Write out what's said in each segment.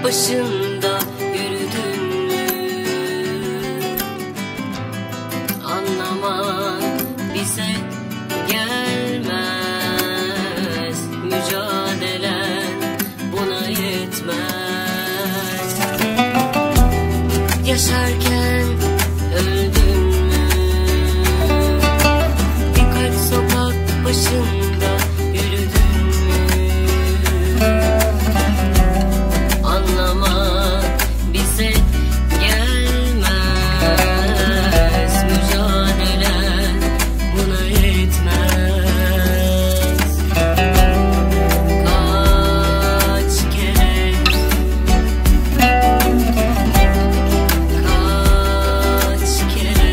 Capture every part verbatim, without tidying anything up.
başında yürüdün mü? Anlaman bize gelmez, mücadelen buna yetmez. Yaşarken öldün mü? Birkaç sokak başında yürüdün mü? Anlamak bize gelmez, mücadelen buna yetmez. Kaç kere, kaç kere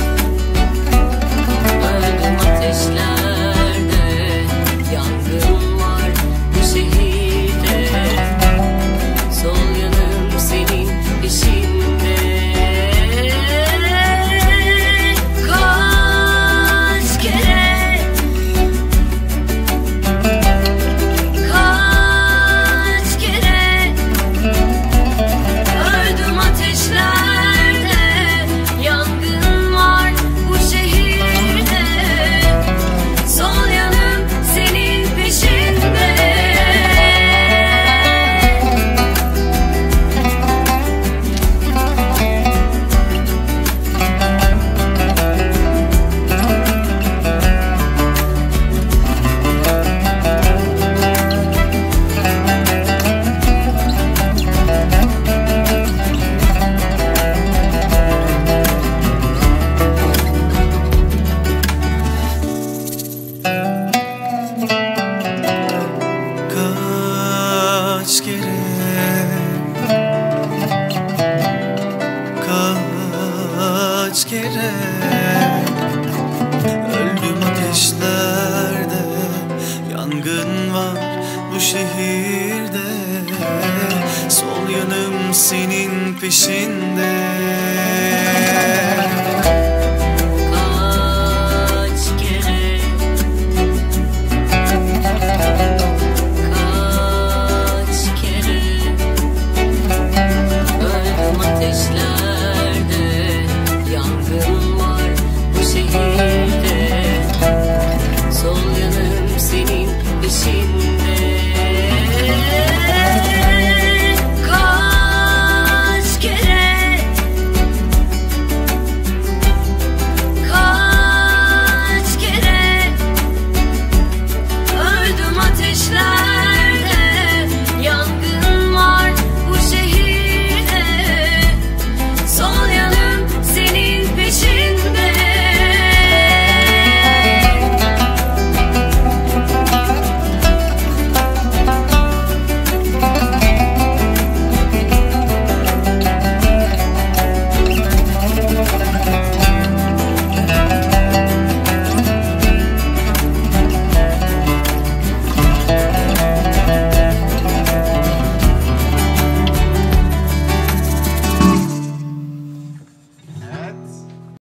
öldüm ateşlerde, yangın var bu şehirde. Sol yanım senin peşinde. Kaç kere, kaç kere öldüm ateşlerde, yangın var bu şehirde. Sol yanım senin peşinde. Kaç kere, kaç kere öldüm ateşlerde, yangın var bu şehirde. Sol yanım senin peşinde.